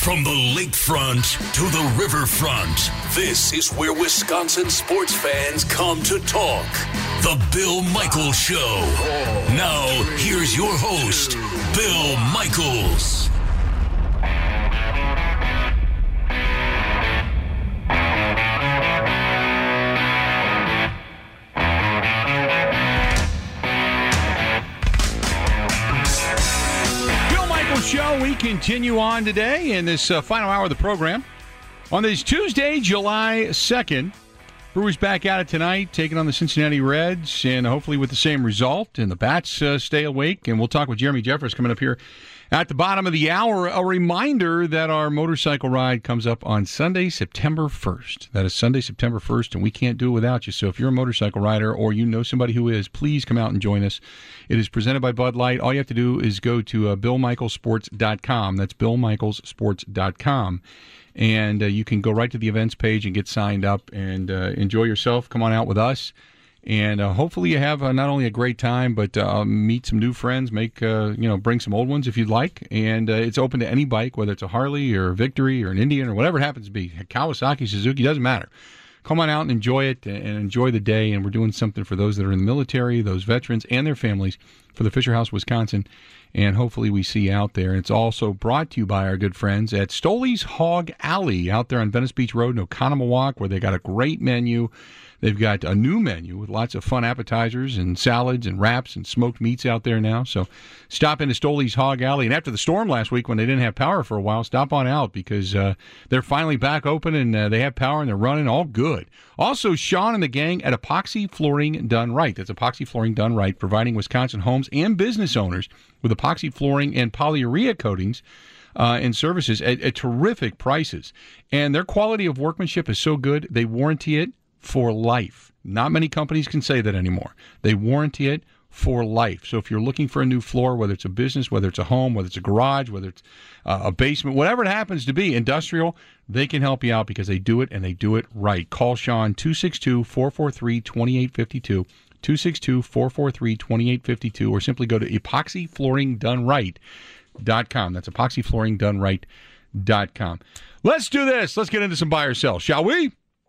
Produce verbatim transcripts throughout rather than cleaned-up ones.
From the lakefront to the riverfront, this is where Wisconsin sports fans come to talk. The Bill Michaels Show. Now, here's your host, Bill Michaels. Show. We continue on today in this uh, final hour of the program. On this Tuesday, July second, Brewers back at it tonight, taking on the Cincinnati Reds, and hopefully with the same result. And the Bats uh, stay awake, and we'll talk with Jeremy Jeffers coming up here at the bottom of the hour. A reminder that our motorcycle ride comes up on Sunday, September first. That is Sunday, September first, and we can't do it without you. So if you're a motorcycle rider or you know somebody who is, please come out and join us. It is presented by Bud Light. All you have to do is go to uh, bill michaels sports dot com. That's bill michaels sports dot com. And uh, you can go right to the events page and get signed up and uh, enjoy yourself. Come on out with us. And uh, hopefully you have uh, not only a great time, but uh, meet some new friends, make uh, you know, bring some old ones if you'd like. And uh, it's open to any bike, whether it's a Harley or a Victory or an Indian or whatever it happens to be. Kawasaki, Suzuki, doesn't matter. Come on out and enjoy it and enjoy the day. And we're doing something for those that are in the military, those veterans, and their families for the Fisher House, Wisconsin. And hopefully we see you out there. It's also brought to you by our good friends at Stoley's Hog Alley out there on Venice Beach Road in Oconomowoc, where they got a great menu. They've got a new menu with lots of fun appetizers and salads and wraps and smoked meats out there now. So stop into Stoley's Hog Alley. And after the storm last week when they didn't have power for a while, stop on out because uh, they're finally back open and uh, they have power and they're running all good. Also, Sean and the gang at Epoxy Flooring Done Right. That's Epoxy Flooring Done Right, providing Wisconsin homes and business owners with epoxy flooring and polyurea coatings Uh, and services at, at terrific prices. And their quality of workmanship is so good, they warranty it for life. Not many companies can say that anymore. They warranty it for life. So if you're looking for a new floor, whether it's a business, whether it's a home, whether it's a garage, whether it's uh, a basement, whatever it happens to be, industrial, they can help you out because they do it and they do it right. Call Sean, two six two, four four three, two eight five two, two six two, four four three, two eight five two, or simply go to epoxy flooring done right dot com. That's epoxy flooring done right dot com. Let's do this. Let's get into some buy or sell, shall we?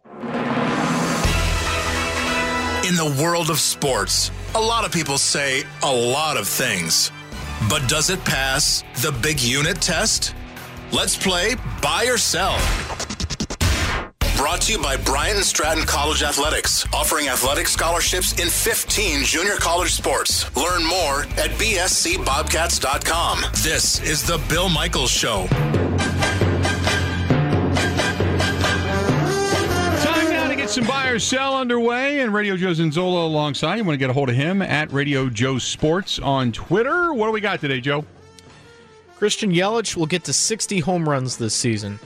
In the world of sports, a lot of people say a lot of things. But does it pass the big unit test? Let's play buy or sell. Brought to you by Bryant and Stratton College Athletics, offering athletic scholarships in fifteen junior college sports. Learn more at b s c bobcats dot com. This is the Bill Michaels Show. Time now to get some buy or sell underway, and Radio Joe Zinzola alongside. You want to get a hold of him at Radio Joe Sports on Twitter. What do we got today, Joe? Christian Yelich will get to sixty home runs this season.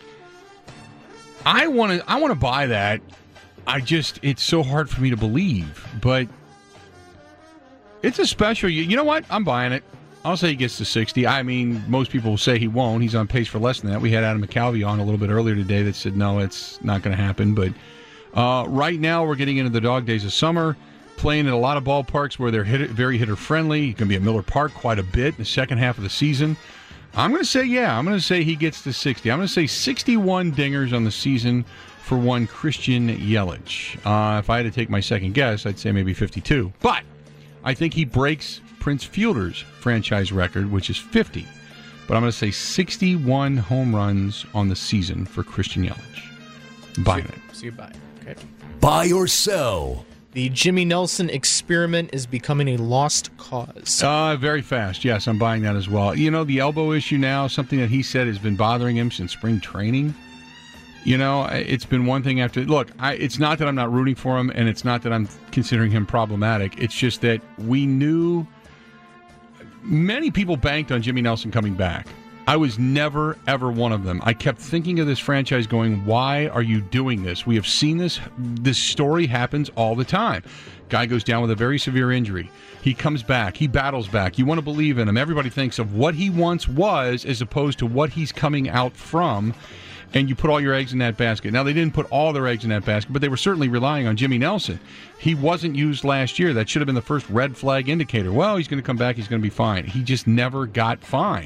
I want to I want to buy that. I just, it's so hard for me to believe, but it's a special, you, you know what? I'm buying it. I'll say he gets to sixty. I mean, most people will say he won't. He's on pace for less than that. We had Adam McCalvey on a little bit earlier today that said, no, it's not going to happen. But uh, right now we're getting into the dog days of summer, playing at a lot of ballparks where they're hit, very hitter-friendly. He's going to be at Miller Park quite a bit in the second half of the season. I'm going to say, yeah, I'm going to say he gets to sixty. I'm going to say sixty-one dingers on the season for one Christian Yelich. Uh, if I had to take my second guess, I'd say maybe fifty-two. But I think he breaks Prince Fielder's franchise record, which is fifty. But I'm going to say sixty-one home runs on the season for Christian Yelich. Buying so, it. So you buy it. Okay. Buy or sell. The Jimmy Nelson experiment is becoming a lost cause. Uh, very fast. Yes, I'm buying that as well. You know, the elbow issue now, something that he said has been bothering him since spring training. You know, it's been one thing after... Look, I, it's not that I'm not rooting for him, and it's not that I'm considering him problematic. It's just that we knew... Many people banked on Jimmy Nelson coming back. I was never, ever one of them. I kept thinking of this franchise going, why are you doing this? We have seen this. This story happens all the time. Guy goes down with a very severe injury. He comes back. He battles back. You want to believe in him. Everybody thinks of what he once was as opposed to what he's coming out from. And you put all your eggs in that basket. Now, they didn't put all their eggs in that basket, but they were certainly relying on Jimmy Nelson. He wasn't used last year. That should have been the first red flag indicator. Well, he's going to come back. He's going to be fine. He just never got fine.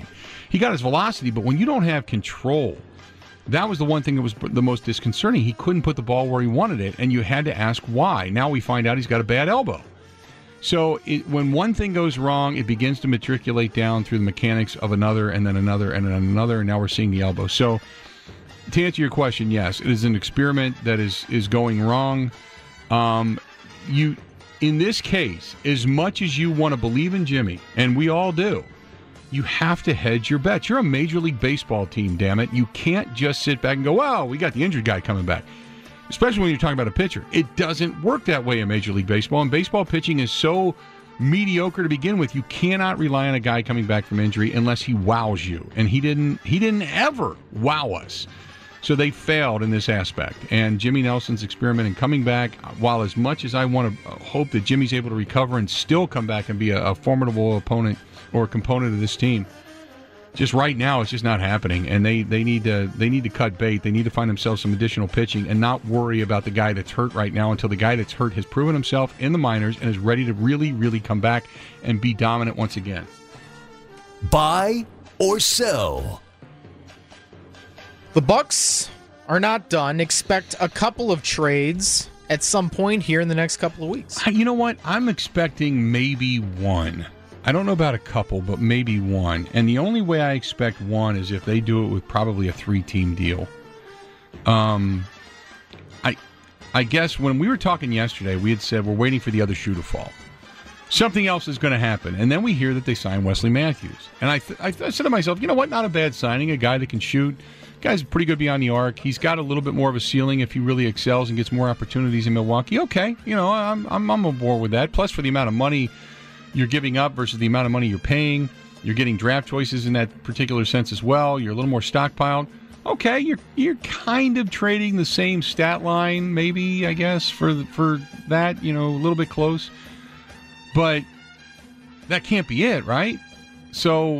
he got his velocity, but when you don't have control, that was the one thing that was the most disconcerting. He couldn't put the ball where he wanted it, and you had to ask why. Now we find out he's got a bad elbow. So it, when one thing goes wrong, it begins to matriculate down through the mechanics of another, and then another, and then another, and now we're seeing the elbow. So to answer your question, yes, it is an experiment that is, is going wrong. Um, you, in this case, as much as you want to believe in Jimmy, and we all do, you have to hedge your bets. You're a Major League Baseball team, damn it. You can't just sit back and go, well, we got the injured guy coming back. Especially when you're talking about a pitcher. It doesn't work that way in Major League Baseball, and baseball pitching is so mediocre to begin with. You cannot rely on a guy coming back from injury unless he wows you, and he didn't. He didn't ever wow us. So they failed in this aspect. And Jimmy Nelson's experiment in coming back, while as much as I want to hope that Jimmy's able to recover and still come back and be a, a formidable opponent or component of this team, just right now, it's just not happening, and they, they need to they need to cut bait. They need to find themselves some additional pitching and not worry about the guy that's hurt right now until the guy that's hurt has proven himself in the minors and is ready to really, really come back and be dominant once again. Buy or sell? The Bucks are not done. Expect a couple of trades at some point here in the next couple of weeks. You know what? I'm expecting maybe one. I don't know about a couple, but maybe one. And the only way I expect one is if they do it with probably a three-team deal. Um, I I guess when we were talking yesterday, we had said we're waiting for the other shoe to fall. Something else is going to happen. And then we hear that they signed Wesley Matthews. And I, th- I, th- I said to myself, you know what? Not a bad signing. A guy that can shoot. Guy's pretty good beyond the arc. He's got a little bit more of a ceiling if he really excels and gets more opportunities in Milwaukee. Okay, you know, I'm I'm, I'm on board with that. Plus, for the amount of money you're giving up versus the amount of money you're paying, you're getting draft choices in that particular sense as well. You're a little more stockpiled. Okay, you're you're kind of trading the same stat line, maybe, I guess, for for that, you know, a little bit close. But that can't be it, right? So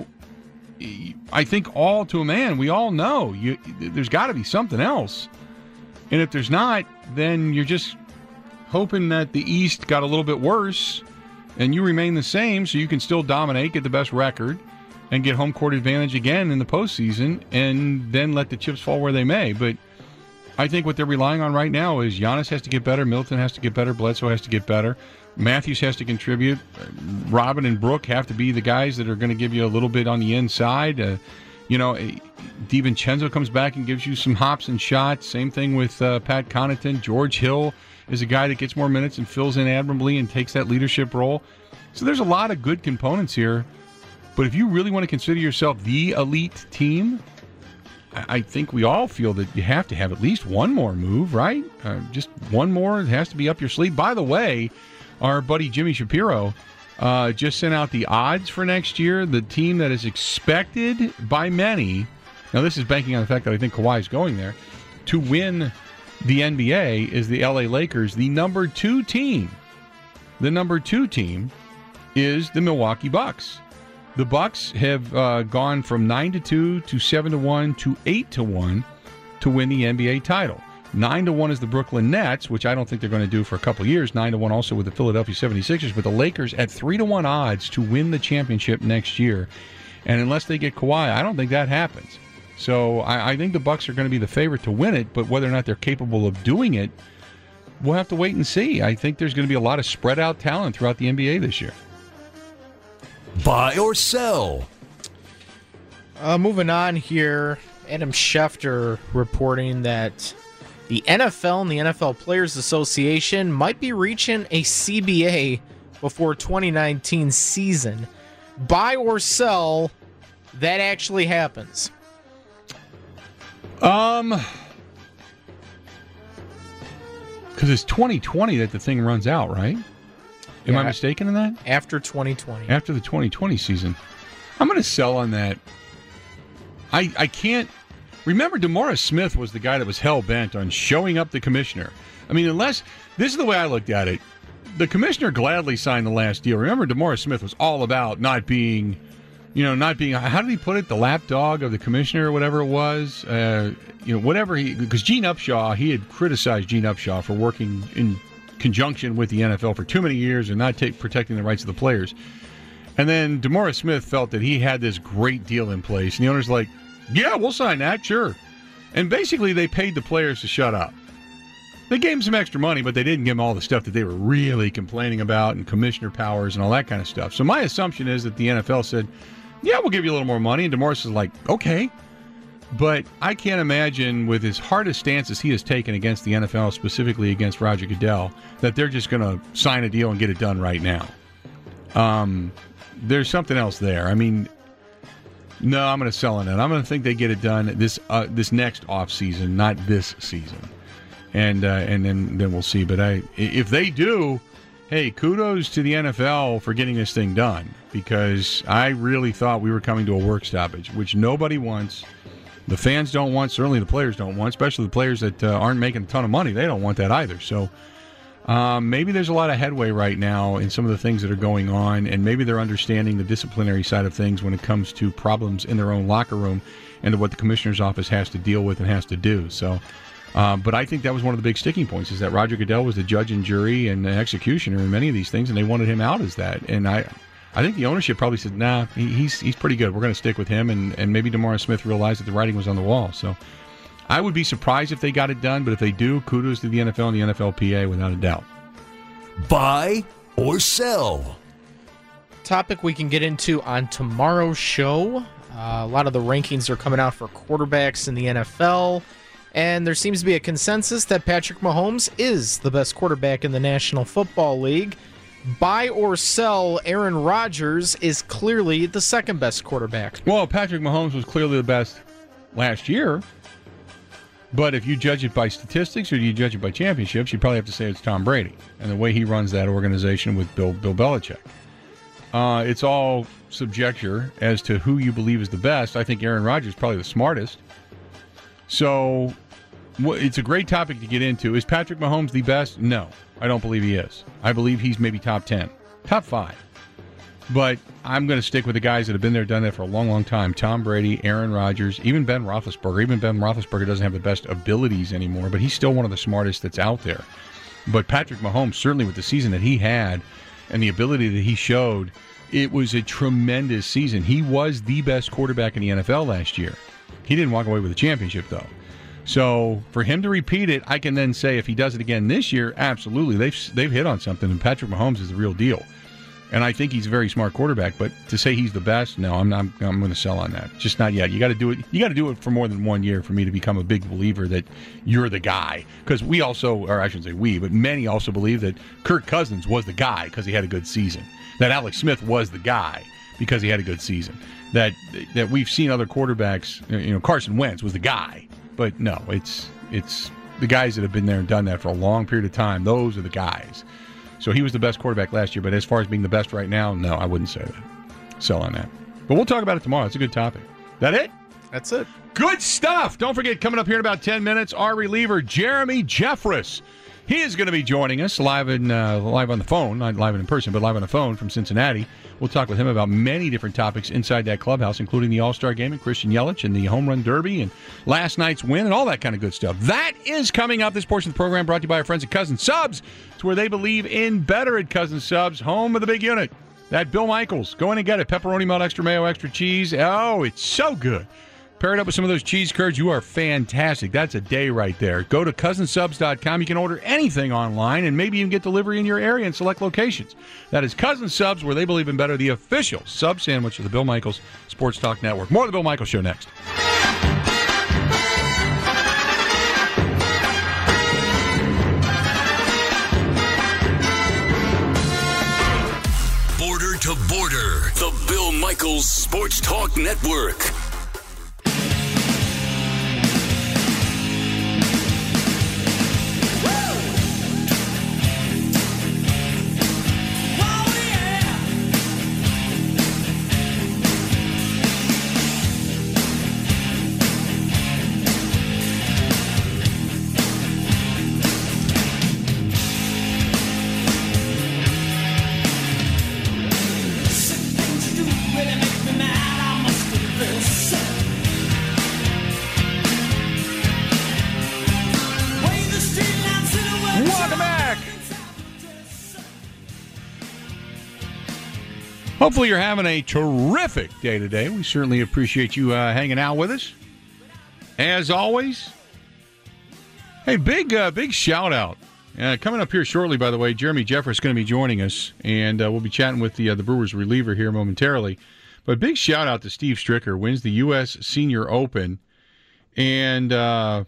I think all to a man, we all know you, there's got to be something else. And if there's not, then you're just hoping that the East got a little bit worse and you remain the same so you can still dominate, get the best record, and get home court advantage again in the postseason, and then let the chips fall where they may. But I think what they're relying on right now is Giannis has to get better, Middleton has to get better, Bledsoe has to get better, Matthews has to contribute, Robin and Brook have to be the guys that are going to give you a little bit on the inside. Uh, you know, DiVincenzo comes back and gives you some hops and shots. Same thing with uh, Pat Connaughton. George Hill is a guy that gets more minutes and fills in admirably and takes that leadership role. So there's a lot of good components here. But if you really want to consider yourself the elite team, I think we all feel that you have to have at least one more move, right? Uh, just one more. It has to be up your sleeve. By the way, our buddy Jimmy Shapiro uh, just sent out the odds for next year. The team that is expected by many, now this is banking on the fact that I think Kawhi is going there, to win the N B A is the L A Lakers. The number two team, the number two team is the Milwaukee Bucks. The Bucks have uh, gone from nine to two to seven to one to eight to one to win the N B A title. nine to one is the Brooklyn Nets, which I don't think they're going to do for a couple of years. nine to one also with the Philadelphia seventy-sixers. But the Lakers at three to one odds to win the championship next year. And unless they get Kawhi, I don't think that happens. So I, I think the Bucks are going to be the favorite to win it, but whether or not they're capable of doing it, we'll have to wait and see. I think there's going to be a lot of spread out talent throughout the N B A this year. Buy or sell? Uh, moving on here, Adam Schefter reporting that the N F L and the N F L Players Association might be reaching a C B A before twenty nineteen season. Buy or sell, that actually happens? Um, because it's twenty twenty that the thing runs out, right? Am Yeah. I mistaken in that? After twenty twenty. After the twenty twenty season. I'm going to sell on that. I I can't... Remember, DeMaurice Smith was the guy that was hell-bent on showing up the commissioner. I mean, unless... This is the way I looked at it. The commissioner gladly signed the last deal. Remember, DeMaurice Smith was all about not being... You know, not being... How did he put it? The lapdog of the commissioner or whatever it was? Uh, you know, whatever he... Because Gene Upshaw, he had criticized Gene Upshaw for working in conjunction with the N F L for too many years and not take, protecting the rights of the players. And then DeMaurice Smith felt that he had this great deal in place. And the owner's like, yeah, we'll sign that, sure. And basically they paid the players to shut up. They gave him some extra money, but they didn't give him all the stuff that they were really complaining about and commissioner powers and all that kind of stuff. So my assumption is that the N F L said, yeah, we'll give you a little more money. And DeMaurice is like, okay. But I can't imagine, with as hard a stance as he has taken against the N F L, specifically against Roger Goodell, that they're just going to sign a deal and get it done right now. Um, there's something else there. I mean, no, I'm going to sell on it. I'm going to think they get it done this uh, this next offseason, not this season. And uh, and then, then we'll see. But I, if they do, hey, kudos to the N F L for getting this thing done, because I really thought we were coming to a work stoppage, which nobody wants. The fans don't want, certainly the players don't want, especially the players that uh, aren't making a ton of money. They don't want that either. So um, maybe there's a lot of headway right now in some of the things that are going on, and maybe they're understanding the disciplinary side of things when it comes to problems in their own locker room and to what the commissioner's office has to deal with and has to do. So, uh, but I think that was one of the big sticking points, is that Roger Goodell was the judge and jury and the executioner in many of these things, and they wanted him out as that. And I... I think the ownership probably said, nah, he, he's he's pretty good. We're going to stick with him. And, and maybe DeMaurice Smith realized that the writing was on the wall. So I would be surprised if they got it done. But if they do, kudos to the N F L and the N F L P A without a doubt. Buy or sell? Topic we can get into on tomorrow's show. Uh, a lot of the rankings are coming out for quarterbacks in the N F L. And there seems to be a consensus that Patrick Mahomes is the best quarterback in the National Football League. Buy or sell, Aaron Rodgers is clearly the second best quarterback. Well, Patrick Mahomes was clearly the best last year. But if you judge it by statistics or you judge it by championships, you probably have to say it's Tom Brady and the way he runs that organization with Bill Bill Belichick. Uh, it's all subjecture as to who you believe is the best. I think Aaron Rodgers is probably the smartest. So it's a great topic to get into. Is Patrick Mahomes the best? No, I don't believe he is. I believe he's maybe top ten, top five. But I'm going to stick with the guys that have been there, done that for a long, long time. Tom Brady, Aaron Rodgers, even Ben Roethlisberger. Even Ben Roethlisberger doesn't have the best abilities anymore, but he's still one of the smartest that's out there. But Patrick Mahomes, certainly with the season that he had and the ability that he showed, it was a tremendous season. He was the best quarterback in the N F L last year. He didn't walk away with a championship, though. So for him to repeat it, I can then say if he does it again this year, absolutely. They've they've hit on something, and Patrick Mahomes is the real deal. And I think he's a very smart quarterback, but to say he's the best, no, I'm not, I'm, I'm going to sell on that. Just not yet. You got to do it. You got to do it for more than one year for me to become a big believer that you're the guy. Because we also, or I shouldn't say we, but many also believe that Kirk Cousins was the guy because he had a good season. That Alex Smith was the guy because he had a good season. That that we've seen other quarterbacks. You know, Carson Wentz was the guy, but no, it's it's the guys that have been there and done that for a long period of time. Those are the guys. So he was the best quarterback last year, but as far as being the best right now, no, I wouldn't say that. Sell on that. But we'll talk about it tomorrow. It's a good topic. That it? That's it. Good stuff. Don't forget, coming up here in about ten minutes, our reliever, Jeremy Jeffress. He is going to be joining us live in uh, live on the phone, not live in person, but live on the phone from Cincinnati. We'll talk with him about many different topics inside that clubhouse, including the All-Star Game and Christian Yelich and the Home Run Derby and last night's win and all that kind of good stuff. That is coming up. This portion of the program brought to you by our friends at Cousin Subs. It's where they believe in better at Cousin Subs, home of the big unit. That Bill Michaels. Go in and get it. Pepperoni, melt, extra mayo, extra cheese. Oh, it's so good. Pair it up with some of those cheese curds. You are fantastic. That's a day right there. Go to cousin subs dot com. You can order anything online and maybe even get delivery in your area in select locations. That is Cousin Subs, where they believe in better, the official sub sandwich of the Bill Michaels Sports Talk Network. More of the Bill Michaels Show next. Border to Border, the Bill Michaels Sports Talk Network. Things you do really make me mad. I must confess. Hopefully you're having a terrific day today. We certainly appreciate you uh, hanging out with us. As always, hey, big uh, big shout out. Uh, coming up here shortly, by the way, Jeremy Jeffress is going to be joining us, and uh, we'll be chatting with the uh, the Brewers reliever here momentarily. But big shout out to Steve Stricker, wins the U S Senior Open. And uh,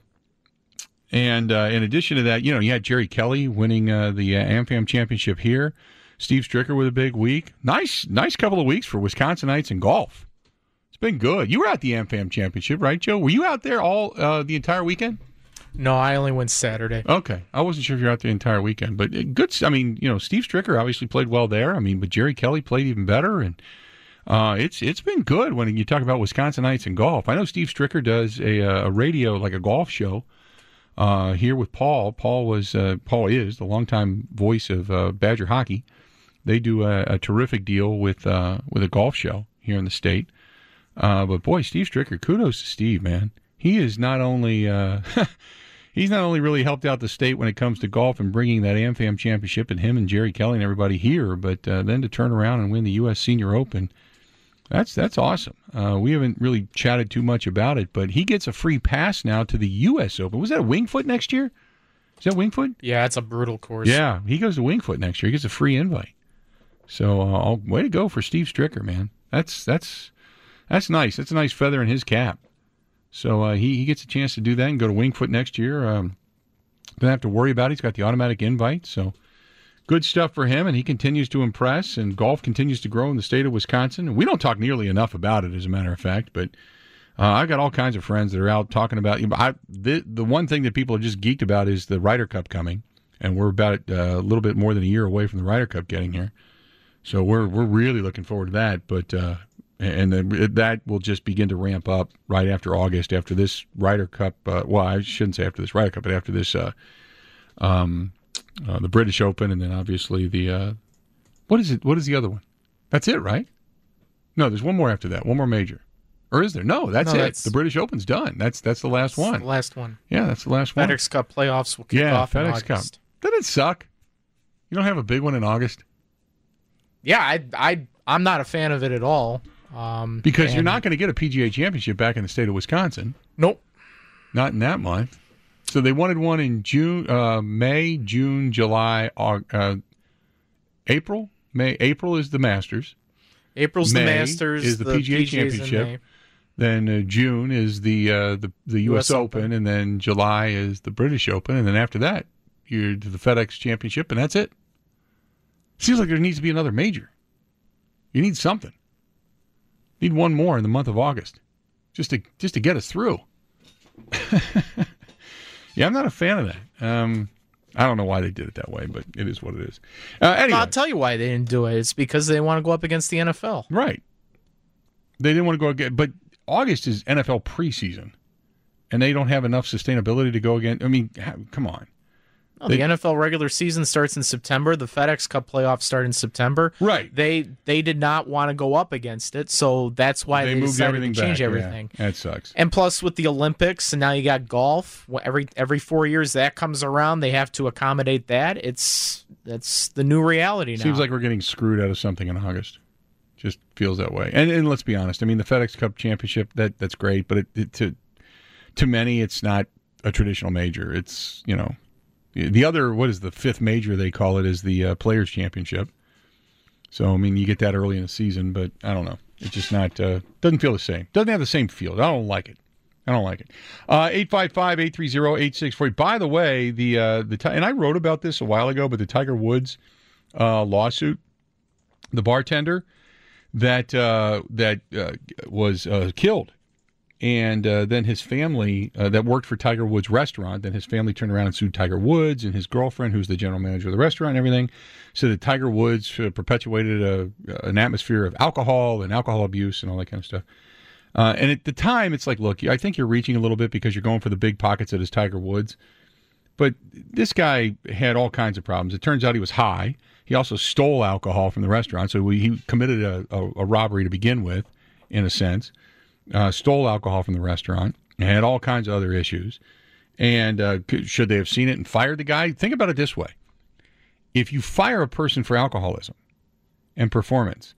and uh, in addition to that, you know, you had Jerry Kelly winning uh, the uh, AmFam Championship here. Steve Stricker with a big week. Nice, nice couple of weeks for Wisconsinites in golf. It's been good. You were at the AmFam Championship, right, Joe? Were you out there all uh, the entire weekend? No, I only went Saturday. Okay. I wasn't sure if you're out the entire weekend. But good. I mean, you know, Steve Stricker obviously played well there. I mean, but Jerry Kelly played even better. And uh, it's it's been good when you talk about Wisconsinites and golf. I know Steve Stricker does a, a radio, like a golf show uh, here with Paul. Paul was uh, Paul is the longtime voice of uh, Badger hockey. They do a, a terrific deal with uh, with a golf show here in the state. Uh, but boy, Steve Stricker, kudos to Steve, man. He is not only uh, he's not only really helped out the state when it comes to golf and bringing that AmFam Championship and him and Jerry Kelly and everybody here, but uh, then to turn around and win the U S Senior Open, that's that's awesome. Uh, we haven't really chatted too much about it, but he gets a free pass now to the U S Open. Was that a Wingfoot next year? Is that Wingfoot? Yeah, it's a brutal course. Yeah, he goes to Wingfoot next year. He gets a free invite. So, uh, way to go for Steve Stricker, man. That's that's that's nice. That's a nice feather in his cap. So uh, he, he gets a chance to do that and go to Wingfoot next year. Um, don't have to worry about it. He's got the automatic invite. So good stuff for him, and he continues to impress, and golf continues to grow in the state of Wisconsin. And we don't talk nearly enough about it, as a matter of fact, but uh, I've got all kinds of friends that are out talking about it. I, the, the one thing that people are just geeked about is the Ryder Cup coming, and we're about uh, a little bit more than a year away from the Ryder Cup getting here. So we're we're really looking forward to that, but uh, and then that will just begin to ramp up right after August, after this Ryder Cup. Uh, well, I shouldn't say after this Ryder Cup, but after this, uh, um, uh, the British Open, and then obviously the uh, what is it? What is the other one? That's it, right? No, there's one more after that, one more major, or is there? No, that's no, it. That's, the British Open's done. That's that's the last one. The last one. Yeah, that's the last one. FedEx Cup playoffs will kick yeah, off in FedEx August. Cup. Doesn't it suck? You don't have a big one in August. Yeah, I, I, I'm not a fan of it at all. Um, because and, you're not going to get a P G A championship back in the state of Wisconsin. Nope. Not in that month. So they wanted one in June, uh, May, June, July, uh, April. May, April is the Masters. April's May the Masters. is the, the P G A P G A's championship. Then uh, June is the uh, the the U S, U S Open, Open, and then July is the British Open, and then after that you're to the FedEx Championship, and that's it. Seems like there needs to be another major. You need something. Need one more in the month of August, just to just to get us through. Yeah, I'm not a fan of that. Um, I don't know why they did it that way, but it is what it is. Uh, anyway, I'll tell you why they didn't do it. It's because they want to go up against the N F L. Right. They didn't want to go again, but August is N F L preseason, and they don't have enough sustainability to go again. I mean, come on. No, They- the N F L regular season starts in September. The FedEx Cup playoffs start in September. Right. They they did not want to go up against it, so that's why They they, moved decided everything to change back. everything. Yeah, that sucks. And plus, with the Olympics, and now you got golf. wh- Every every four years that comes around, they have to accommodate that. It's that's the new reality now. Seems like we're getting screwed out of something in August. Just feels that way. And, and let's be honest. I mean, the FedEx Cup Championship, that that's great, but it, it, to to many, it's not a traditional major. It's, you know, the other, what is the fifth major they call it, is the uh, Players Championship. So, I mean, you get that early in the season, but I don't know. It's just not, uh, doesn't feel the same. Doesn't have the same feel. I don't like it. I don't like it. Uh, eight five five, eight three zero, eight six four zero. By the way, the, uh, the and I wrote about this a while ago, but the Tiger Woods uh, lawsuit, the bartender that uh, that uh, was uh, killed, and uh, then his family uh, that worked for Tiger Woods' restaurant, then his family turned around and sued Tiger Woods and his girlfriend, who's the general manager of the restaurant and everything, said that Tiger Woods uh, perpetuated a, an atmosphere of alcohol and alcohol abuse and all that kind of stuff. Uh, and at the time, it's like, look, I think you're reaching a little bit because you're going for the big pockets that is Tiger Woods. But this guy had all kinds of problems. It turns out he was high. He also stole alcohol from the restaurant, so he committed a, a, a robbery to begin with, in a sense. Uh, stole alcohol from the restaurant, and had all kinds of other issues. And uh, should they have seen it and fired the guy? Think about it this way. If you fire a person for alcoholism and performance,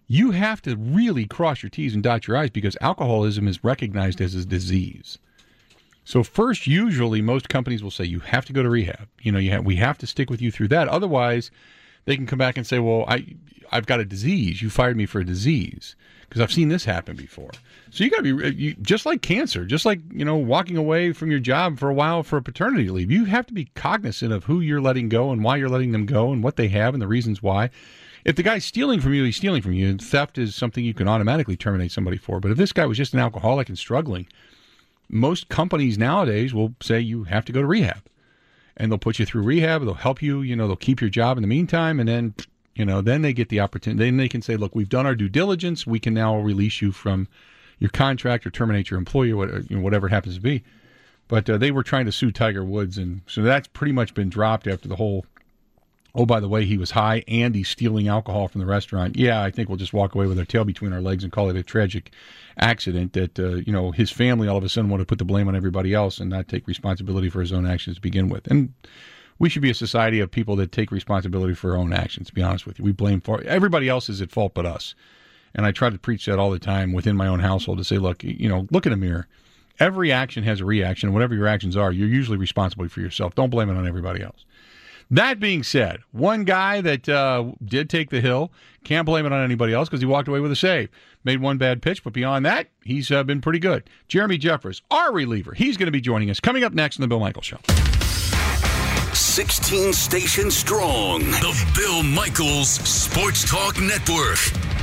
you have to really cross your T's and dot your I's because alcoholism is recognized as a disease. So first, usually most companies will say you have to go to rehab. You know, you have, we have to stick with you through that. Otherwise, they can come back and say, well, I, I've got a disease. You fired me for a disease because I've seen this happen before. So you got to be you, just like cancer, just like, you know, walking away from your job for a while for a paternity leave. You have to be cognizant of who you're letting go and why you're letting them go and what they have and the reasons why. If the guy's stealing from you, he's stealing from you. And theft is something you can automatically terminate somebody for. But if this guy was just an alcoholic and struggling, most companies nowadays will say you have to go to rehab. And they'll put you through rehab. They'll help you. You know, they'll keep your job in the meantime. And then, you know, then they get the opportunity. Then they can say, look, we've done our due diligence. We can now release you from your contract or terminate your employee or whatever, you know, whatever it happens to be. But uh, they were trying to sue Tiger Woods. And so that's pretty much been dropped after the whole, oh, by the way, he was high and he's stealing alcohol from the restaurant. Yeah, I think we'll just walk away with our tail between our legs and call it a tragic accident that, uh, you know, his family all of a sudden want to put the blame on everybody else and not take responsibility for his own actions to begin with. And we should be a society of people that take responsibility for our own actions, to be honest with you. We blame for everybody else is at fault but us. And I try to preach that all the time within my own household to say, look, you know, look in a mirror. Every action has a reaction. Whatever your actions are, you're usually responsible for yourself. Don't blame it on everybody else. That being said, one guy that uh, did take the hill, can't blame it on anybody else because he walked away with a save. Made one bad pitch, but beyond that, he's uh, been pretty good. Jeremy Jeffress, our reliever, he's going to be joining us coming up next on The Bill Michaels Show. sixteen stations strong. The Bill Michaels Sports Talk Network.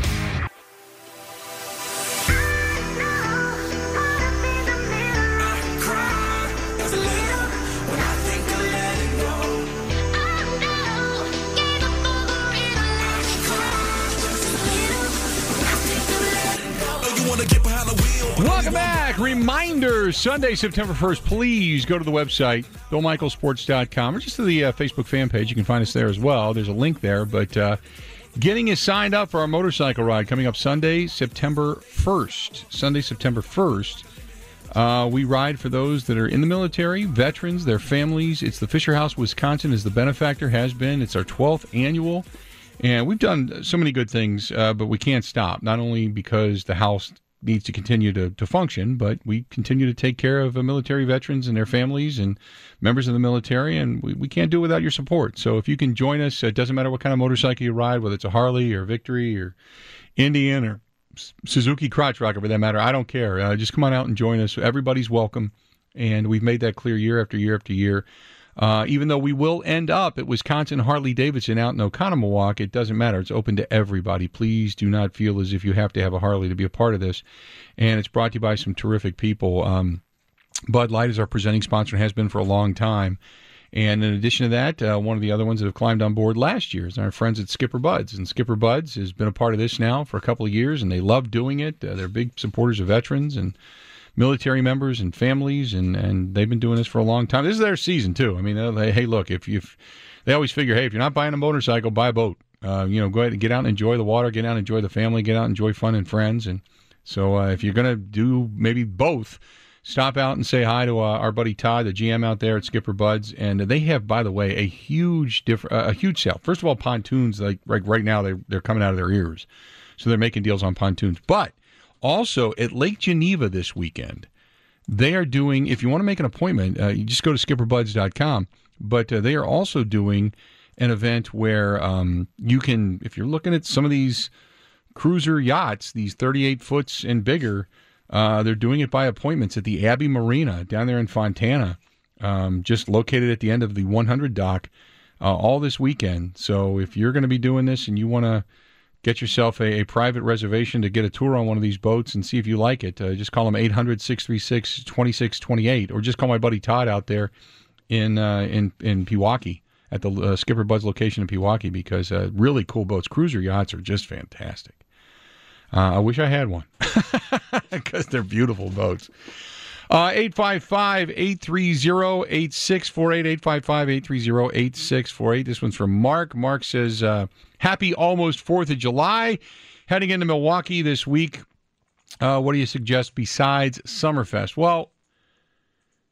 Welcome back. Reminder, Sunday, September first, please go to the website, bill michaels sports dot com, or just to the uh, Facebook fan page. You can find us there as well. There's a link there. But uh, getting you signed up for our motorcycle ride coming up Sunday, September first. Sunday, September first. Uh, we ride for those that are in the military, veterans, their families. It's the Fisher House, Wisconsin, is the benefactor, has been. It's our twelfth annual. And we've done so many good things, uh, but we can't stop, not only because the house needs to continue to, to function, but we continue to take care of uh, military veterans and their families and members of the military, and we, we can't do it without your support. So if you can join us, it doesn't matter what kind of motorcycle you ride, whether it's a Harley or Victory or Indian or Suzuki crotch rocker for that matter, I don't care. Uh, just come on out and join us. Everybody's welcome, and we've made that clear year after year after year. Uh, even though we will end up at Wisconsin Harley-Davidson out in Oconomowoc, it doesn't matter. It's open to everybody. Please do not feel as if you have to have a Harley to be a part of this. And it's brought to you by some terrific people. Um, Bud Light is our presenting sponsor and has been for a long time. And in addition to that, uh, one of the other ones that have climbed on board last year is our friends at Skipper Buds. And Skipper Buds has been a part of this now for a couple of years, and they love doing it. Uh, they're big supporters of veterans and military members and families, and, and they've been doing this for a long time. This is their season, too. I mean, they, hey, look, if you they always figure, hey, if you're not buying a motorcycle, buy a boat. Uh, you know, go ahead and get out and enjoy the water, get out and enjoy the family, get out and enjoy fun and friends. And so uh, if you're going to do maybe both, stop out and say hi to uh, our buddy Todd, the G M out there at Skipper Buds. And they have, by the way, a huge diff- uh, a huge sale. First of all, pontoons, like right, right now, they, they're coming out of their ears. So they're making deals on pontoons. But also, at Lake Geneva this weekend, they are doing, if you want to make an appointment, uh, you just go to skipper buds dot com, but uh, they are also doing an event where um, you can, if you're looking at some of these cruiser yachts, these thirty-eight foots and bigger, uh, they're doing it by appointments at the Abbey Marina down there in Fontana, um, just located at the end of the one hundred dock, uh, all this weekend. So if you're going to be doing this and you want to get yourself a, a private reservation to get a tour on one of these boats and see if you like it, Uh, just call them eight hundred, six three six, two six two eight, or just call my buddy Todd out there in uh, in in Pewaukee at the uh, Skipper Buds location in Pewaukee, because uh, really cool boats. Cruiser yachts are just fantastic. Uh, I wish I had one because they're beautiful boats. Uh, eight five five, eight three zero, eight six four eight, eight five five, eight three zero, eight six four eight. This one's from Mark. Mark says, uh, happy almost fourth of July. Heading into Milwaukee this week. Uh, what do you suggest besides Summerfest? Well,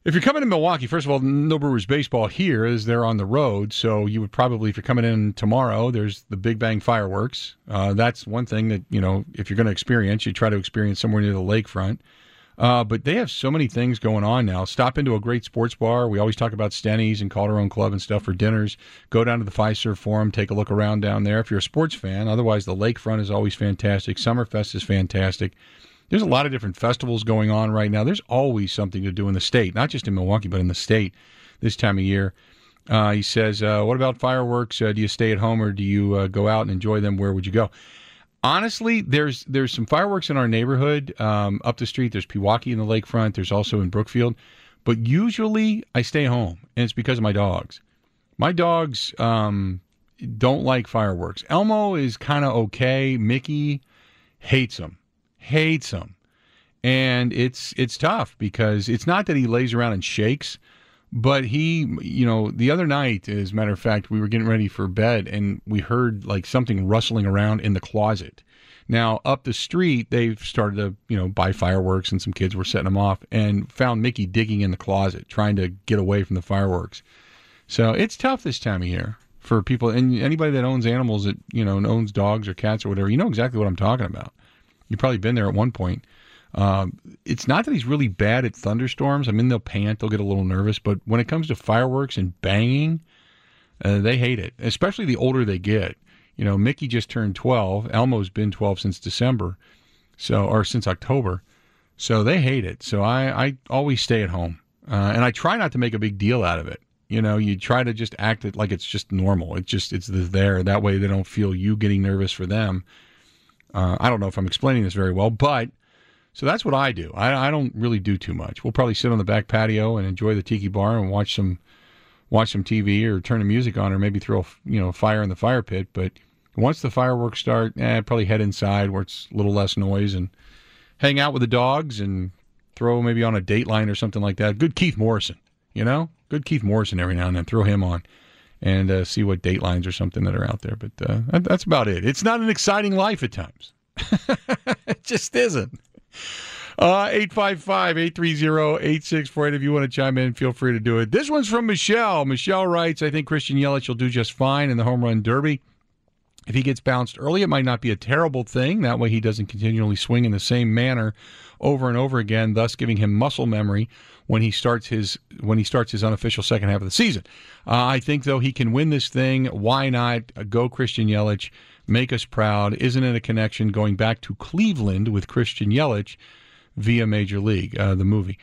If you're coming to Milwaukee, first of all, no Brewers baseball here as they're on the road. So you would probably, if you're coming in tomorrow, there's the Big Bang fireworks. Uh, that's one thing that, you know, if you're going to experience, you try to experience somewhere near the lakefront. Uh, but they have so many things going on now. Stop into a great sports bar. We always talk about Stenny's and Calderon Club and stuff for dinners. Go down to the Fiserv Forum, take a look around down there if you're a sports fan. Otherwise, the lakefront is always fantastic. Summerfest is fantastic. There's a lot of different festivals going on right now. There's always something to do in the state, not just in Milwaukee, but in the state this time of year. Uh, he says, uh, what about fireworks? Uh, do you stay at home or do you uh, go out and enjoy them? Where would you go? Honestly, there's there's some fireworks in our neighborhood. Um, up the street, there's Pewaukee in the lakefront. There's also in Brookfield. But usually I stay home, and it's because of my dogs. My dogs um, don't like fireworks. Elmo is kind of okay. Mickey hates them. Hates them. And it's it's tough because it's not that he lays around and shakes, but he, you know, the other night, as a matter of fact, we were getting ready for bed and we heard like something rustling around in the closet. Now, up the street, they've started to, you know, buy fireworks and some kids were setting them off and found Mickey digging in the closet, trying to get away from the fireworks. So it's tough this time of year for people. And anybody that owns animals that, you know, owns dogs or cats or whatever, you know exactly what I'm talking about. You've probably been there at one point. Um, it's not that he's really bad at thunderstorms. I mean, they'll pant, they'll get a little nervous, but when it comes to fireworks and banging, uh, they hate it, especially the older they get. You know, Mickey just turned twelve. Elmo's been twelve since December, so or since October. So they hate it. So I, I always stay at home, uh, and I try not to make a big deal out of it. You know, you try to just act it like it's just normal. It's just it's there. That way they don't feel you getting nervous for them. Uh, I don't know if I'm explaining this very well, but so that's what I do. I, I don't really do too much. We'll probably sit on the back patio and enjoy the tiki bar and watch some watch some T V or turn the music on or maybe throw, you know, fire in the fire pit. But once the fireworks start, eh, probably head inside where it's a little less noise and hang out with the dogs and throw maybe on a Dateline or something like that. Good Keith Morrison, you know? Good Keith Morrison every now and then. Throw him on and uh, see what Datelines or something that are out there. But uh, that, that's about it. It's not an exciting life at times. It just isn't. Uh, eight five five, eight three zero, eight six four eight. If you want to chime in, feel free to do it. This one's from Michelle. Michelle writes, I think Christian Yelich will do just fine in the home run derby. If he gets bounced early, it might not be a terrible thing. That way he doesn't continually swing in the same manner over and over again, thus giving him muscle memory when he starts his when he starts his unofficial second half of the season. Uh, I think, though, he can win this thing. Why not? Uh, go Christian Yelich. Make us proud. Isn't it a connection going back to Cleveland with Christian Yelich via Major League, uh, the movie?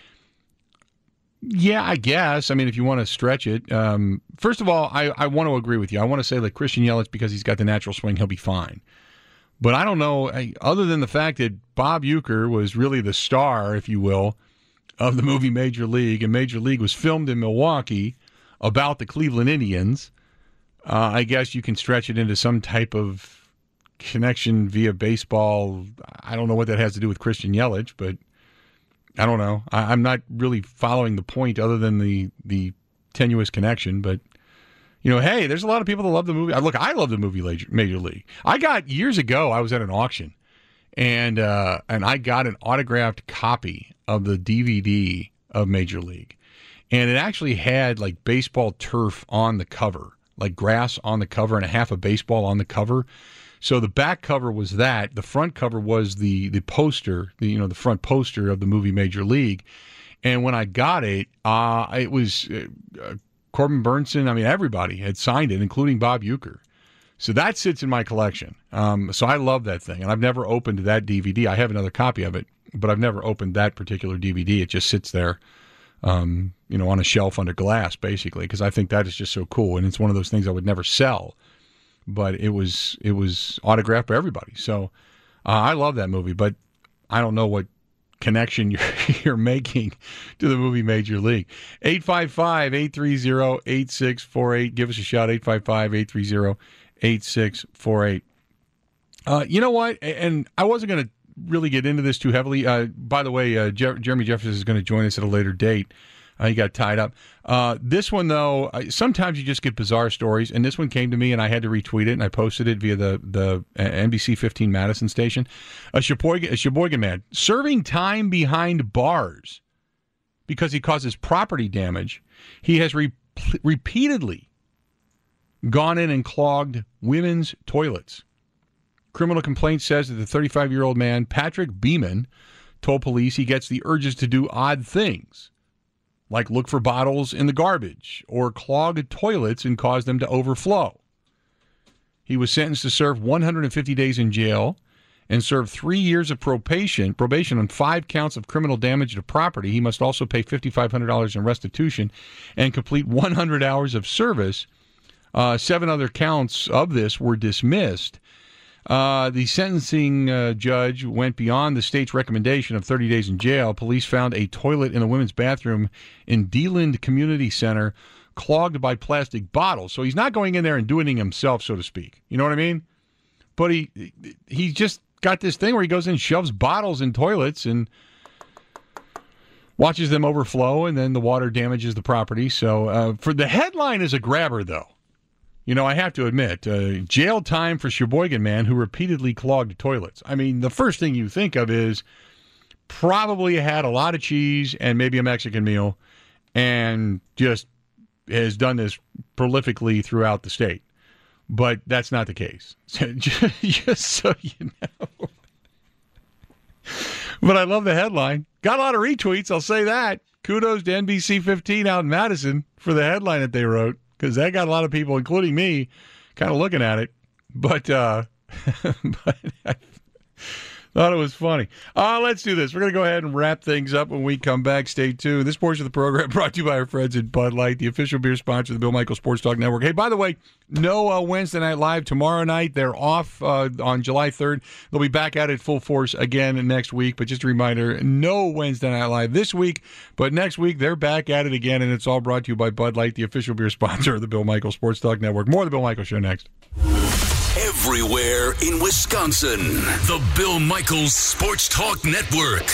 Yeah, I guess. I mean, if you want to stretch it. Um, first of all, I, I want to agree with you. I want to say that Christian Yelich, because he's got the natural swing, he'll be fine. But I don't know, I, other than the fact that Bob Uecker was really the star, if you will, of the movie Major League, and Major League was filmed in Milwaukee about the Cleveland Indians, uh, I guess you can stretch it into some type of connection via baseball. I don't know what that has to do with Christian Yelich, but I don't know. I, I'm not really following the point other than the, the tenuous connection, but you know, hey, there's a lot of people that love the movie. Look, I love the movie Major League. I got, years ago, I was at an auction, and uh, and I got an autographed copy of the D V D of Major League. And it actually had, like, baseball turf on the cover, like grass on the cover and a half of baseball on the cover. So the back cover was that. The front cover was the the poster, the, you know, the front poster of the movie Major League. And when I got it, uh, it was... Uh, Corbin Burnson, I mean, everybody had signed it, including Bob Uecker. So that sits in my collection. Um, so I love that thing. And I've never opened that D V D. I have another copy of it, but I've never opened that particular D V D. It just sits there, um, you know, on a shelf under glass, basically, because I think that is just so cool. And it's one of those things I would never sell. But it was it was autographed by everybody. So uh, I love that movie, but I don't know what connection you're, you're making to the movie Major League. eight five five, eight three zero, eight six four eight. Give us a shout, eight five five, eight three zero, eight six four eight. Uh, you know what? And I wasn't going to really get into this too heavily. Uh, by the way, uh, Jer- Jeremy Jefferson is going to join us at a later date. Uh, he got tied up. Uh, this one, though, uh, sometimes you just get bizarre stories, and this one came to me, and I had to retweet it, and I posted it via the, the N B C fifteen Madison station. A Sheboygan, a Sheboygan man serving time behind bars because he causes property damage, he has re- repeatedly gone in and clogged women's toilets. Criminal complaint says that the thirty-five-year-old man, Patrick Beeman, told police he gets the urges to do odd things, like look for bottles in the garbage or clog toilets and cause them to overflow. He was sentenced to serve one hundred fifty days in jail and serve three years of probation, probation on five counts of criminal damage to property. He must also pay five thousand five hundred dollars in restitution and complete one hundred hours of service. Uh, seven other counts of this were dismissed. Uh, the sentencing uh, judge went beyond the state's recommendation of thirty days in jail. Police found a toilet in a women's bathroom in Deland Community Center clogged by plastic bottles. So he's not going in there and doing it himself, so to speak. You know what I mean? But he he just got this thing where he goes in and shoves bottles in toilets and watches them overflow, and then the water damages the property. So uh, for the headline is a grabber, though. You know, I have to admit, uh, jail time for Sheboygan man who repeatedly clogged toilets. I mean, the first thing you think of is probably had a lot of cheese and maybe a Mexican meal and just has done this prolifically throughout the state. But that's not the case. Just so you know. But I love the headline. Got a lot of retweets, I'll say that. Kudos to N B C fifteen out in Madison for the headline that they wrote, because that got a lot of people, including me, kind of looking at it. But, uh, but I thought it was funny. Uh, let's do this. We're going to go ahead and wrap things up when we come back. Stay tuned. This portion of the program brought to you by our friends at Bud Light, the official beer sponsor of the Bill Michaels Sports Talk Network. Hey, by the way, no uh, Wednesday Night Live tomorrow night. They're off uh, on July third. They'll be back at it full force again next week. But just a reminder, no Wednesday Night Live this week. But next week, they're back at it again. And it's all brought to you by Bud Light, the official beer sponsor of the Bill Michaels Sports Talk Network. More of the Bill Michaels Show next. Everywhere in Wisconsin, the Bill Michaels Sports Talk Network.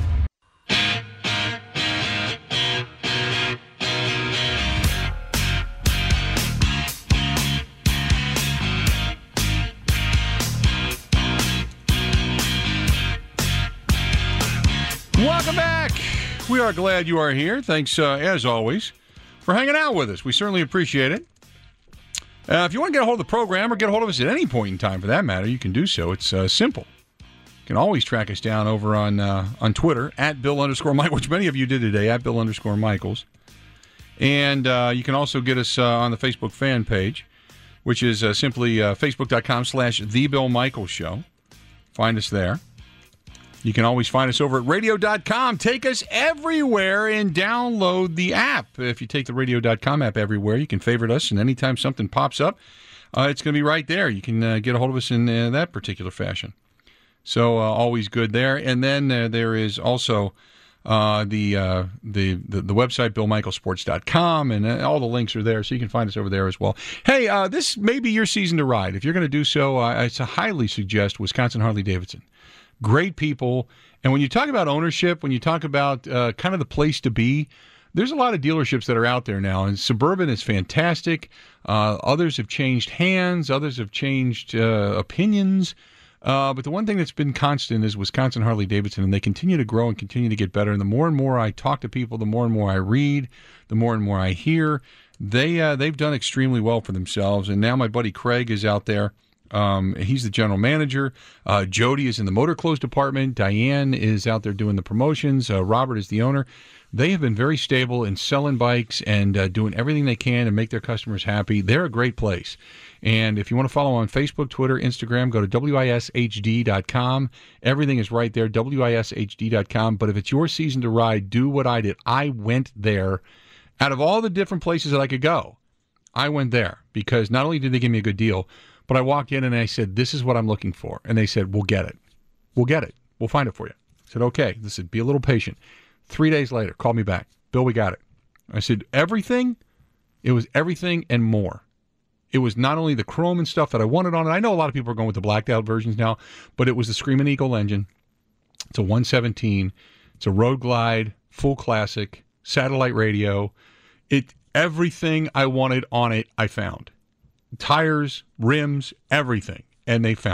Welcome back. We are glad you are here. Thanks, uh, as always, for hanging out with us. We certainly appreciate it. Uh, if you want to get a hold of the program or get a hold of us at any point in time, for that matter, you can do so. It's uh, simple. You can always track us down over on uh, on Twitter, at Bill underscore Michael, which many of you did today, at Bill underscore Michaels. And uh, you can also get us uh, on the Facebook fan page, which is uh, simply uh, facebook.com slash The Bill Michaels Show. Find us there. You can always find us over at radio dot com. Take us everywhere and download the app. If you take the radio dot com app everywhere, you can favorite us, and anytime something pops up, uh, it's going to be right there. You can uh, get a hold of us in uh, that particular fashion. So uh, always good there. And then uh, there is also uh, the, uh, the the the website, bill michaels sports dot com, and uh, all the links are there, so you can find us over there as well. Hey, uh, this may be your season to ride. If you're going to do so, uh, I highly suggest Wisconsin Harley-Davidson. Great people. And when you talk about ownership, when you talk about uh, kind of the place to be, there's a lot of dealerships that are out there now. And Suburban is fantastic. Uh, others have changed hands. Others have changed uh, opinions. Uh, but the one thing that's been constant is Wisconsin Harley-Davidson, and they continue to grow and continue to get better. And the more and more I talk to people, the more and more I read, the more and more I hear, they, uh, they've done extremely well for themselves. And now my buddy Craig is out there. Um, he's the general manager. Uh, Jody is in the motor clothes department. Diane is out there doing the promotions. Uh, Robert is the owner. They have been very stable in selling bikes and uh, doing everything they can to make their customers happy. They're a great place. And if you want to follow on Facebook, Twitter, Instagram, go to W I S H D dot com. Everything is right there, W I S H D dot com. But if it's your season to ride, do what I did. I went there. Out of all the different places that I could go, I went there because not only did they give me a good deal, but I walked in and I said, this is what I'm looking for. And they said, we'll get it. We'll get it. We'll find it for you. I said, okay. They said, be a little patient. Three days later, called me back. Bill, we got it. I said, everything? It was everything and more. It was not only the chrome and stuff that I wanted on it. I know a lot of people are going with the blacked out versions now, but it was the Screaming Eagle engine. It's a one seventeen. It's a Road Glide, full classic, satellite radio. It everything I wanted on it, I found. Tires, rims, everything, and they found it.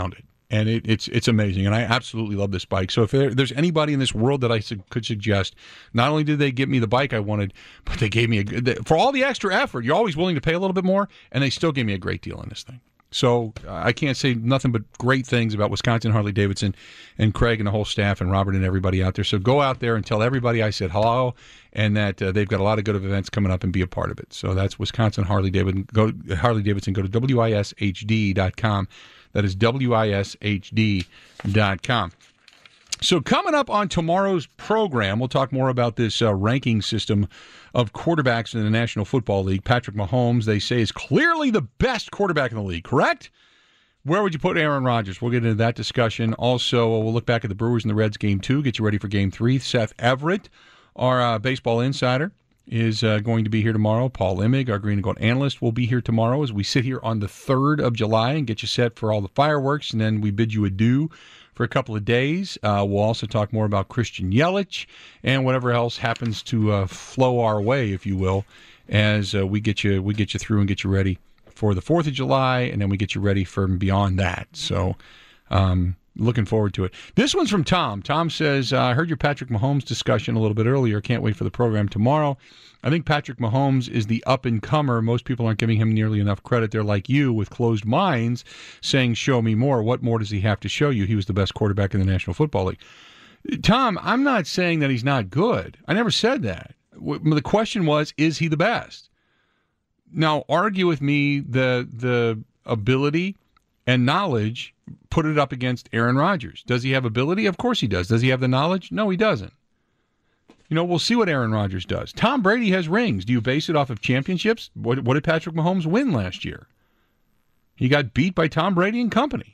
And it, it's it's amazing, and I absolutely love this bike. So if there, there's anybody in this world that I su- could suggest, not only did they give me the bike I wanted, but they gave me a good, for all the extra effort. You're always willing to pay a little bit more, and they still gave me a great deal on this thing. So uh, I can't say nothing but great things about Wisconsin Harley-Davidson and Craig and the whole staff and Robert and everybody out there. So go out there and tell everybody I said hello, and that uh, they've got a lot of good events coming up, and be a part of it. So that's Wisconsin Harley-Davidson. Go Harley-Davidson. Go to W I S H D dot com. That is W I S H D dot com. So coming up on tomorrow's program, we'll talk more about this uh, ranking system of quarterbacks in the National Football League. Patrick Mahomes, they say, is clearly the best quarterback in the league, correct? Where would you put Aaron Rodgers? We'll get into that discussion. Also, we'll look back at the Brewers and the Reds game two, get you ready for game three. Seth Everett, our uh, baseball insider, is uh, going to be here tomorrow. Paul Immig, our green and gold analyst, will be here tomorrow as we sit here on the third of July and get you set for all the fireworks, and then we bid you adieu for a couple of days. Uh, we'll also talk more about Christian Yelich and whatever else happens to uh, flow our way, if you will, as uh, we get you we get you through and get you ready for the fourth of July, and then we get you ready for beyond that. So um, looking forward to it. This one's from Tom. Tom says, uh, I heard your Patrick Mahomes discussion a little bit earlier. Can't wait for the program tomorrow. I think Patrick Mahomes is the up-and-comer. Most people aren't giving him nearly enough credit. They're like you, with closed minds, saying, show me more. What more does he have to show you? He was the best quarterback in the National Football League. Tom, I'm not saying that he's not good. I never said that. The question was, is he the best? Now, argue with me the the ability and knowledge, put it up against Aaron Rodgers. Does he have ability? Of course he does. Does he have the knowledge? No, he doesn't. You know, we'll see what Aaron Rodgers does. Tom Brady has rings. Do you base it off of championships? What, what did Patrick Mahomes win last year? He got beat by Tom Brady and company.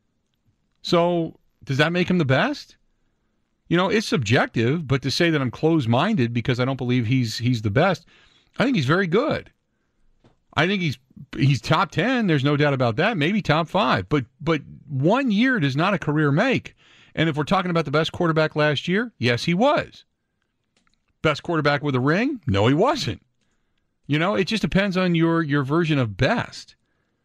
So does that make him the best? You know, it's subjective, but to say that I'm closed-minded because I don't believe he's he's the best, I think he's very good. I think he's he's top ten. There's no doubt about that. Maybe top five. But but one year does not a career make. And if we're talking about the best quarterback last year, yes, he was. Best quarterback with a ring? No, he wasn't. You know, it just depends on your your version of best.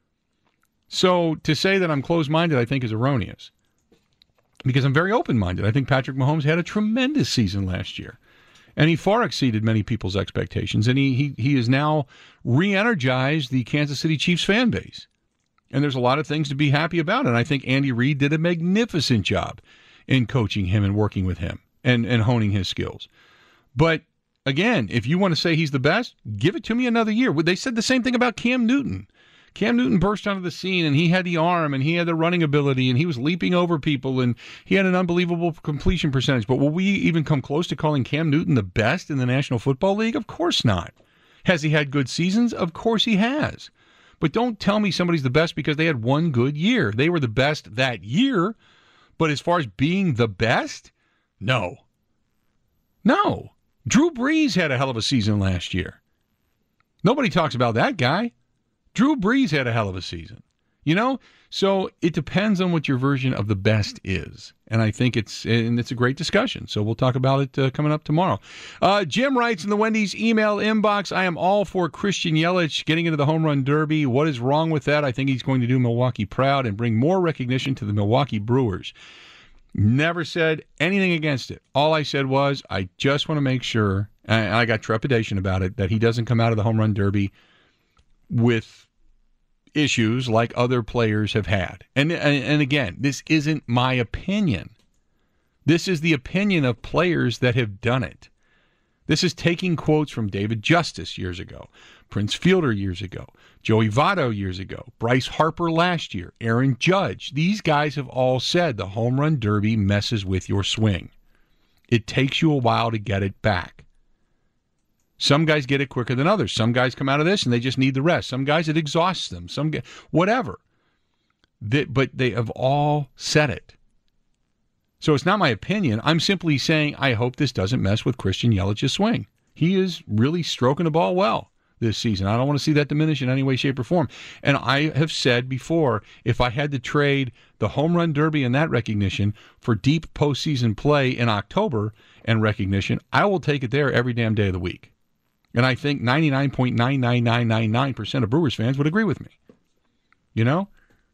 So to say that I'm closed-minded, I think, is erroneous. Because I'm very open-minded. I think Patrick Mahomes had a tremendous season last year. And he far exceeded many people's expectations. And he he he has now re-energized the Kansas City Chiefs fan base. And there's a lot of things to be happy about. And I think Andy Reid did a magnificent job in coaching him and working with him and, and honing his skills. But, again, if you want to say he's the best, give it to me another year. They said the same thing about Cam Newton. Cam Newton burst onto the scene, and he had the arm, and he had the running ability, and he was leaping over people, and he had an unbelievable completion percentage. But will we even come close to calling Cam Newton the best in the National Football League? Of course not. Has he had good seasons? Of course he has. But don't tell me somebody's the best because they had one good year. They were the best that year, but as far as being the best, no. No. Drew Brees had a hell of a season last year. Nobody talks about that guy. Drew Brees had a hell of a season. You know? So it depends on what your version of the best is. And I think it's and it's a great discussion. So we'll talk about it uh, coming up tomorrow. Uh, Jim writes in the Wendy's email inbox, I am all for Christian Yelich getting into the home run derby. What is wrong with that? I think he's going to do Milwaukee proud and bring more recognition to the Milwaukee Brewers. Never said anything against it. All I said was I just want to make sure, and I got trepidation about it, that he doesn't come out of the home run derby with issues like other players have had. And, and and again, this isn't my opinion. This is the opinion of players that have done it. This is taking quotes from David Justice years ago, Prince Fielder years ago, Joey Votto years ago, Bryce Harper last year, Aaron Judge. These guys have all said the home run derby messes with your swing. It takes you a while to get it back. Some guys get it quicker than others. Some guys come out of this and they just need the rest. Some guys, it exhausts them. Some guys, whatever. They, but they have all said it. So it's not my opinion. I'm simply saying I hope this doesn't mess with Christian Yelich's swing. He is really stroking the ball well this season. I don't want to see that diminish in any way, shape, or form. And I have said before, if I had to trade the home run derby and that recognition for deep postseason play in October and recognition, I will take it there every damn day of the week. And I think ninety-nine point nine nine nine nine nine percent of Brewers fans would agree with me. You know?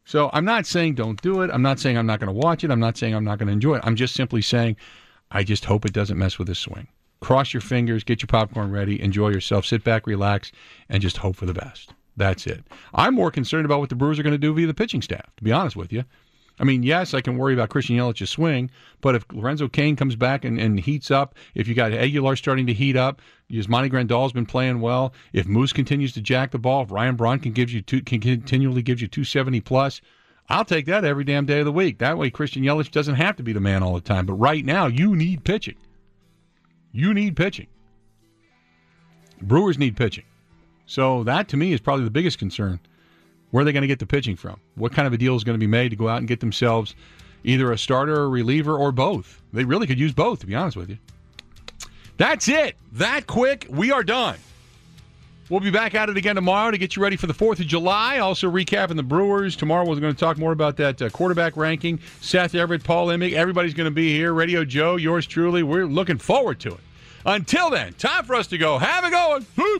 So I'm not saying don't do it. I'm not saying I'm not going to watch it. I'm not saying I'm not going to enjoy it. I'm just simply saying I just hope it doesn't mess with his swing. Cross your fingers, get your popcorn ready, enjoy yourself, sit back, relax, and just hope for the best. That's it. I'm more concerned about what the Brewers are going to do via the pitching staff, to be honest with you. I mean, yes, I can worry about Christian Yelich's swing, but if Lorenzo Cain comes back and, and heats up, if you got Aguilar starting to heat up, Yasmani Grandal's been playing well, if Moose continues to jack the ball, if Ryan Braun can gives you two, can continually gives you two seventy plus, I'll take that every damn day of the week. That way Christian Yelich doesn't have to be the man all the time. But right now, you need pitching. You need pitching. Brewers need pitching. So that, to me, is probably the biggest concern. Where are they going to get the pitching from? What kind of a deal is going to be made to go out and get themselves either a starter or a reliever or both? They really could use both, to be honest with you. That's it. That quick. We are done. We'll be back at it again tomorrow to get you ready for the fourth of July. Also recapping the Brewers. Tomorrow we're going to talk more about that uh, quarterback ranking. Seth Everett, Paul Emig. Everybody's going to be here. Radio Joe, yours truly. We're looking forward to it. Until then, time for us to go. Have a go. Whoop.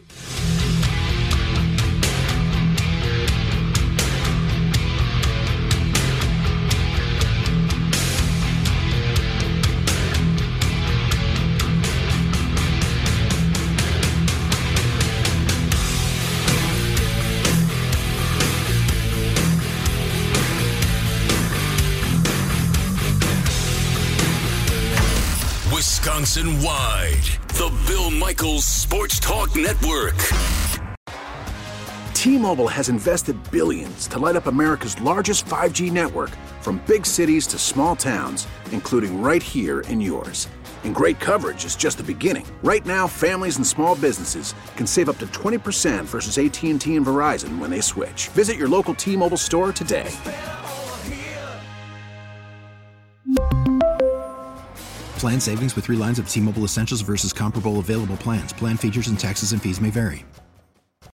Wisconsin-wide, the Bill Michaels Sports Talk Network. T-Mobile has invested billions to light up America's largest five G network, from big cities to small towns, including right here in yours. And great coverage is just the beginning. Right now, families and small businesses can save up to twenty percent versus A T and T and Verizon when they switch. Visit your local T-Mobile store today. Plan savings with three lines of T-Mobile Essentials versus comparable available plans. Plan features and taxes and fees may vary.